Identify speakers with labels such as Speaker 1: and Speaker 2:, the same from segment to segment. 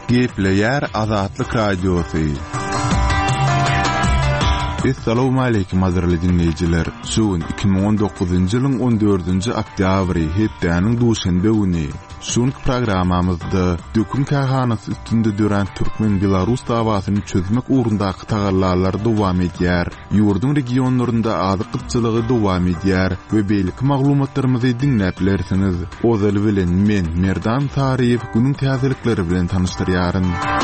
Speaker 1: Gepleyer Azatlyk Radiosu. Assalamu alaykum azarly dinleyijiler. Şuun 2019-njy ýylyň 14-nji oktýabry hepdeniň duşanbe güni. Şuň programamyzda döküm kahanasy üstünde dören Türkmen-Belarus dawasyny çözmek ugrundaky tagallarlar dowam edýär. Ýurdun regionlarynda azyk kıtçylygy dowam edýär we beýlik maglumatlarymyzy dinläplersiňiz. Ozal bilen men Merdan Tariýew günüň täzelikleri bilen tanışdyrýaryn.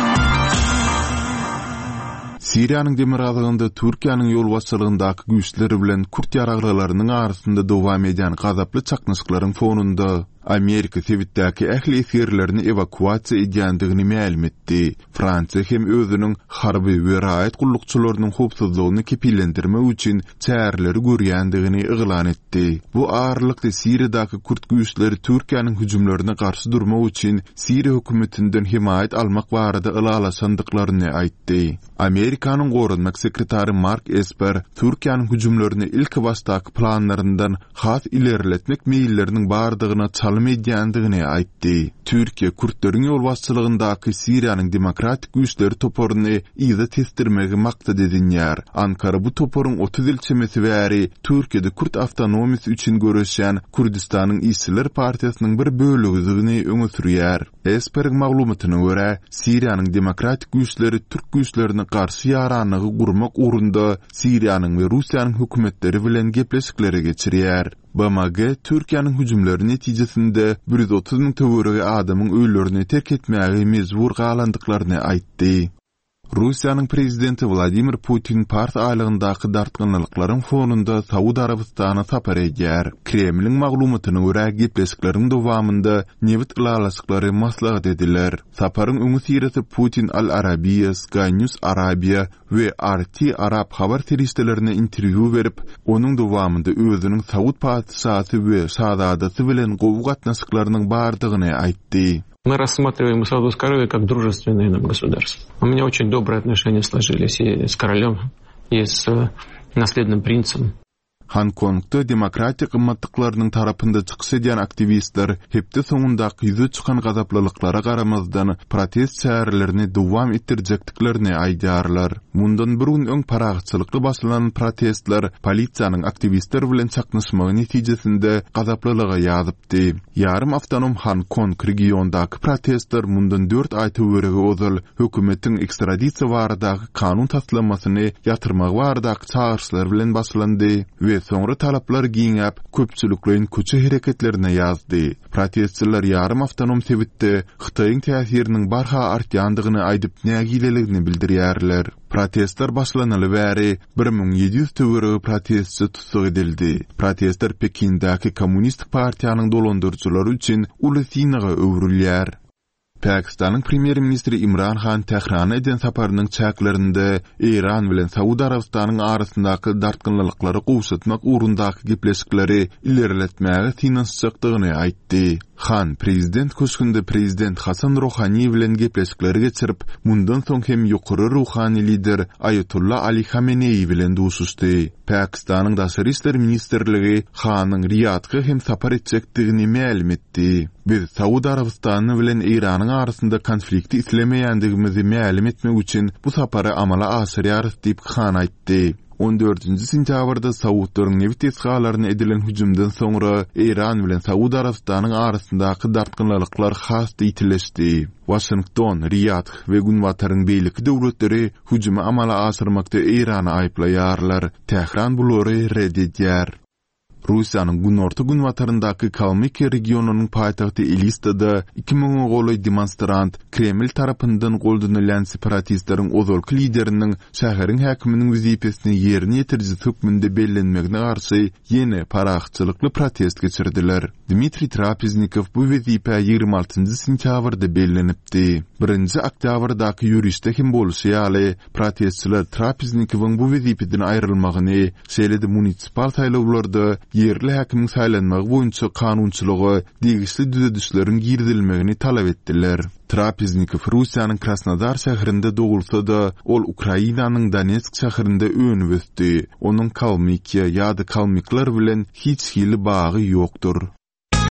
Speaker 1: Siriýanyň demir azygynda Türkiýanyň ýol başçylygyndaky güýçleri bilen Kurt ýaraglarynyň arasynda dowam edýän gazaply çaknysklaryň fonunda Amerika Sewitdäki ähli esirlerini evakuasiýa edýändigini ma'lum etdi. Fransiýa hem özüniň harby we raýat gullukçylarynyň howpsuzlygyny kepillendirmek üçin çäreleri görýändigini yglan etdi. Bu ağırlykda Siriýadaky Kurt güýçleri Türkiýanyň hüjumlaryna garşy durmak üçin Siriýa hökümetinden himayet almak barada ylalasandyklaryny aýtdy. Amerikanyň gorunmak sekretary Mark Esper Türkiýanyň hüjumlaryny ilk başdaky planlaryndan has ilerletmek meýilleriniň bardygyna edýändigini aýtdy. Türkiýe Kurtlaryň ýol başçylygyndaky Siriýanyň demokratik güýçleri toporuny ýa-da testirmegi maksat edinýär. Ankara bu toporun 30 ýyl çemesi bäri Türkiýede Kurt awtonomiýasy üçin görüşýän Kurdistanyň Işçylar partiýasynyň bir bölegi öňe sürýär. Esperň maglumatyna görä, Siriýanyň demokratik güýçleri Türk güýçlerine garşy ýaranlygy gurmak ugrunda Siriýanyň we Russiýanyň hökümetleri bilen gepleşikleri geçirýär. BMG Türkiýanyň hüjumlary netijesinde 130 000 töwerege adamyň öýlerini terk etmäge mezbur galandyklaryny aýtdy. Russiýanyň prezidenti Vladimir Putin part aýlygyndaky dartgynlyklaryň fonunda Saudi Arabistana sapar edýär. Kremliň maglumatyna görä gepleşikleriň dowamında newit ylalasyklary maslahat ediler. Saparyň öňü siresi Putin Al Arabiya, Sky News Arabia we RT Arab habar teristlerine interview berip, onuň dowamında özüniň Saud padşahsy we şahzadasy bilen gowy gatnaşyklarynyň bardygyny aýtdy.
Speaker 2: Мы рассматриваем Саудовскую Аравию как дружественное нам государство. У меня очень добрые отношения сложились и с королем, и с наследным принцем.
Speaker 1: Hongkongda demokratik ymmatlyklarynyň tarapynda çykyş edýän aktivistler hepde soňundaky ýüze çykan gazaplylyklara garamazdan protest çärelerini dowam etdirjekdiklerini aýdýarlar. Mundan bir gün öň paragçylykly başlanan protestler polisiýanyň aktivistler bilen çaknyşmagy netijesinde gazaplylyga ýazypdy. Yarım awtonom Hongkong regiondaky protestler mundan 4 aý töwerege ozal hökümetiň ekstradisiýa baradaky kanun taslamasyny ýatyrmak baradaky çağırşlar bilen başlandy we soňra talaplar giňäp köpçüliklerin köçe hereketlerine ýazdy. Protestçiler yarım awtonom Sewitde Hytaýyň täsiriniň barha artýandygyny aýdyp nägileligini bildirýärler. Protestler başlanaly bäri 1700 töwerege protestçi tutsak edildi. Protestler Pekindäki Kommunistik partiýanyň dolandyrjylary üçin uly synaga öwrülýär. Pakistanyň premier ministri Imran Khan Tehran eden saparynyň çäklerinde Iran bilen Saudi Arabistanyň arasyndaky dartgynlyklary gowşatmak ugrundaky gepleşikleri ilerletmäge tynançykdygyny aýtdy. Khan prezident köşkünde prezident Hasan Rouhani bilen gepleşikleri geçirip, mundan soň hem ýokary ruhani lider Ayatollah Ali Khamenei bilen duşuşdy. Pakistanyň daşary işler ministrligi Khanyň Riyadga hem sapar etjekdigini ma'lum etdi. Biz Saudi Arabistany bilen Iranyň arasynda konflikti islemeýändigimizi ma'lum etmek üçin bu sapary amala aşyrýarys diýip Khan aýtdy. 14-nji sentýabrda Saudlaryň newit esgalaryna edilen hüjumdan soňra Iran bilen Saudi Arabistanyň arasyndaky dartgynlyklar hasty itileşdi. Washington, Riyad we Günwataryň beýleki döwletleri hüjumy amala aşyrmakda Irany aýplaýarlar. Tehran bulary red edýär. Russiýanyň günorta Günwataryndaky Kalmykiya regionunyň paýtagty Elistada 2000 goly demonstrant Kreml tarapyndan goldanılan separatistleriň ozalky lideriniň şäheriň häkiminiň wezipesini ýerine ýetirjek hökmünde bellenmegine garşy ýene paragçylykly protest geçirdiler. Dmitri Trapeznikov bu wezipe 26-njy sentýabrda bellenipdi. 1-nji oktýabrdaky ýürüşde hem bolşýaly protestçiler Trapeznikov'yň bu wezipeden aýrylmagyny, şeýle-de munisipal saýlawlarda yerli häkimiň saýlanmagy boýunça kanunçylygy degişli düzedişleriň girdilmegini talap etdiler. Trapeznikov Russiýanyň Krasnodar şäherinde dogulsa da, ol Ukrainanyň Donetsk şäherinde öňüp ötdi. Onuň Kalmykiya ýa-da Kalmyklar bilen hiç hili bagy ýokdur.